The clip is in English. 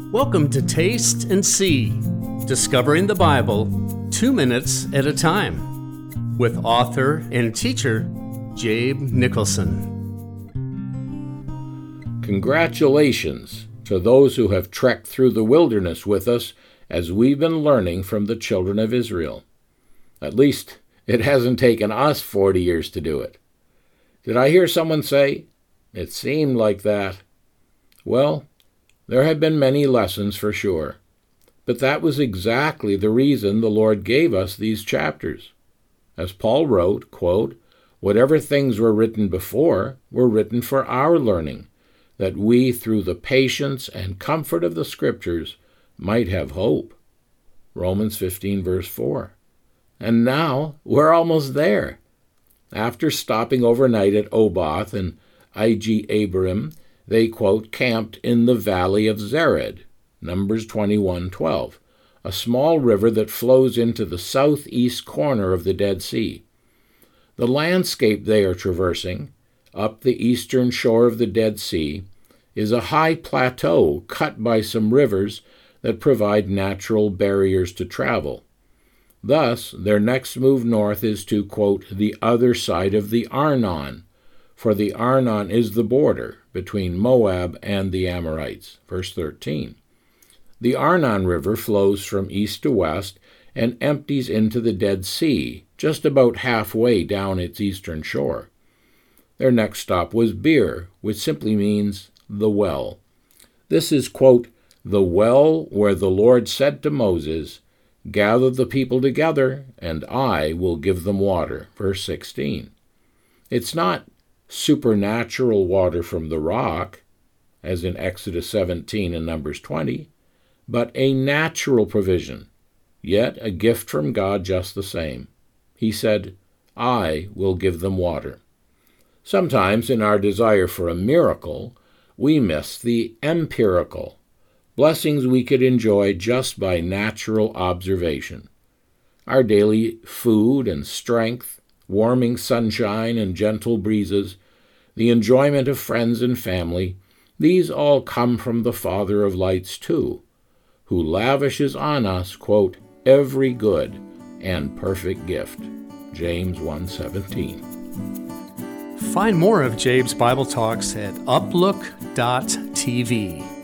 Welcome to Taste and See, Discovering the Bible 2 minutes at a time, with author and teacher Jabe Nicholson. Congratulations to those who have trekked through the wilderness with us as we've been learning from the children of Israel. At least, it hasn't taken us 40 years to do it. Did I hear someone say, "It seemed like that"? Well, there have been many lessons for sure. But that was exactly the reason the Lord gave us these chapters. As Paul wrote, quote, "Whatever things were written before were written for our learning, that we, through the patience and comfort of the Scriptures, might have hope." Romans 15, verse 4. And now we're almost there. After stopping overnight at Oboth and Ije-Abarim, they, quote, camped in the valley of Zered, Numbers 21:12, a small river that flows into the southeast corner of the Dead Sea. The landscape they are traversing, up the eastern shore of the Dead Sea, is a high plateau cut by some rivers that provide natural barriers to travel. Thus, their next move north is to, quote, the other side of the Arnon, for the Arnon is the border between Moab and the Amorites, verse 13. The Arnon River flows from east to west and empties into the Dead Sea, just about halfway down its eastern shore. Their next stop was Beer, which simply means the well. This is, quote, the well where the Lord said to Moses, "Gather the people together, and I will give them water," verse 16. It's not supernatural water from the rock, as in Exodus 17 and Numbers 20, but a natural provision, yet a gift from God just the same. He said, "I will give them water." Sometimes in our desire for a miracle, we miss the empirical, blessings we could enjoy just by natural observation. Our daily food and strength, warming sunshine and gentle breezes, the enjoyment of friends and family, these all come from the Father of lights too, who lavishes on us, quote, every good and perfect gift. James 1:17. Find more of Jabe's Bible Talks at uplook.tv.